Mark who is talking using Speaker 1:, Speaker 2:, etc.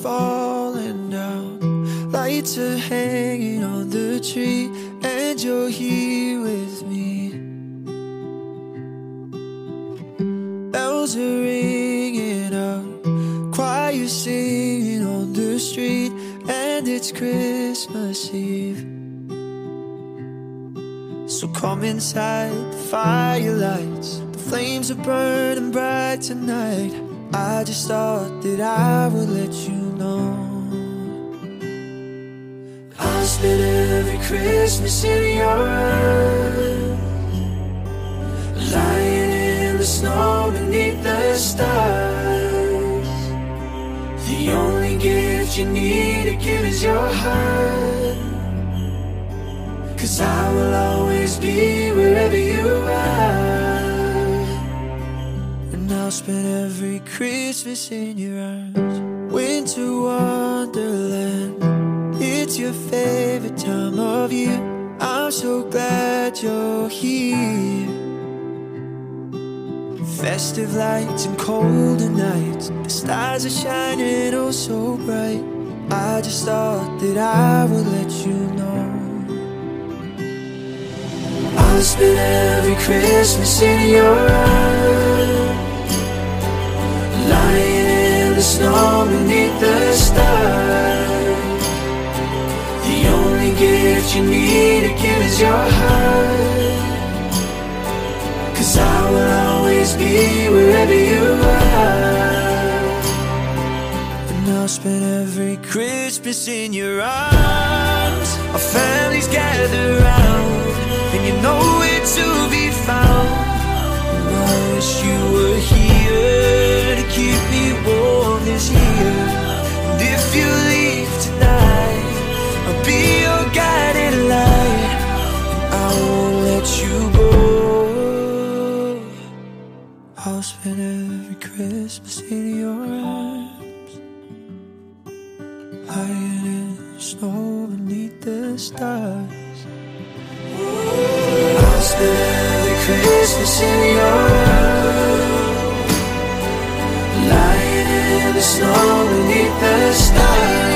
Speaker 1: falling down, lights are hanging on the tree, and you're here with me. Bells are ringing out, choir singing on the street, and it's Christmas Eve. So come inside, the firelights, the flames are burning bright tonight. I just thought that I would let you know I'll spend every Christmas in your arms, lying in the snow beneath the stars. The only gift you need to give is your heart, 'cause I will always be wherever you are. And I'll spend every Christmas in your arms. Winter wonderland, it's your favorite time of year. I'm so glad you're here. Festive lights and colder nights, the stars are shining oh so bright. I just thought that I would let you know I'll spend every Christmas in your arms, lying in the snow beneath the stars. The only gift you need to give is your heart, 'cause I will always be wherever you are. And I'll spend every Christmas in your arms. Our families gather round, and you know where to be found. And I wish you were here to keep me warm this year. And if you leave tonight, I'll be your guiding light, and I won't let you go. I'll spend every Christmas in your arms, lying in the snow beneath the stars. I'll spend every Christmas in your arms, lying in the snow beneath the stars.